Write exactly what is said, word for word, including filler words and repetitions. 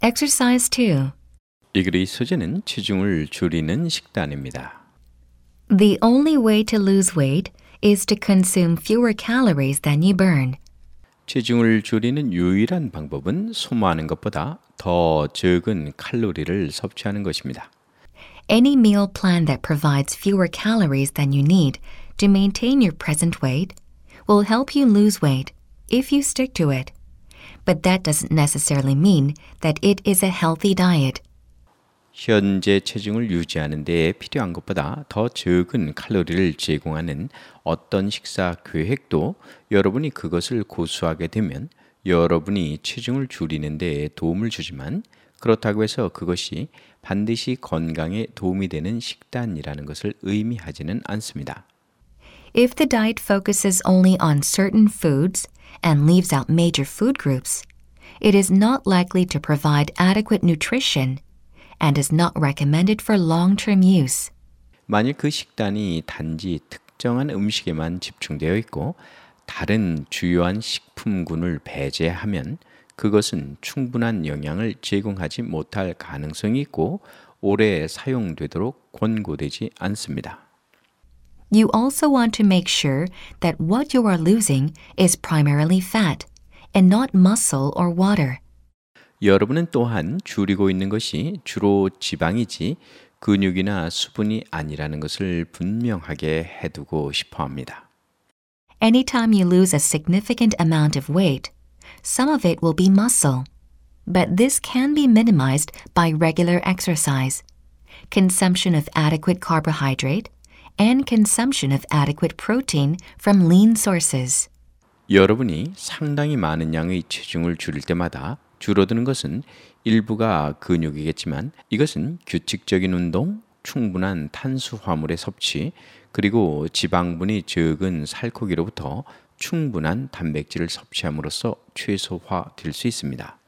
Exercise two. 이 글의 소재는 체중을 줄이는 식단입니다. The only way to lose weight is to consume fewer calories than you burn. 체중을 줄이는 유일한 방법은 소모하는 것보다 더 적은 칼로리를 섭취하는 것입니다. Any meal plan that provides fewer calories than you need to maintain your present weight will help you lose weight if you stick to it. But that doesn't necessarily mean that it is a healthy diet. 현재 체중을 유지하는 데 필요한 것보다 더 적은 칼로리를 제공하는 어떤 식사 계획도 여러분이 그것을 고수하게 되면 여러분이 체중을 줄이는 데 도움을 주지만 그렇다고 해서 그것이 반드시 건강에 도움이 되는 식단이라는 것을 의미하지는 않습니다. If the diet focuses only on certain foods and leaves out major food groups, it is not likely to provide adequate nutrition and is not recommended for long-term use. 만일 그 식단이 단지 특정한 음식에만 집중되어 있고 다른 주요한 식품군을 배제하면 그것은 충분한 영양을 제공하지 못할 가능성이 있고 오래 사용되도록 권고되지 않습니다. You also want to make sure that what you are losing is primarily fat and not muscle or water. 여러분은 또한 줄이고 있는 것이 주로 지방이지 근육이나 수분이 아니라는 것을 분명하게 해두고 싶어 합니다. Anytime you lose a significant amount of weight, some of it will be muscle. But this can be minimized by regular exercise, consumption of adequate carbohydrate, and consumption of adequate protein from lean sources. 여러분이 상당히 많은 양의 체중을 줄일 때마다 줄어드는 것은 일부가 근육이겠지만 이것은 규칙적인 운동, 충분한 탄수화물의 섭취, 그리고 지방분이 적은 살코기로부터 충분한 단백질을 섭취함으로써 최소화될 수 있습니다.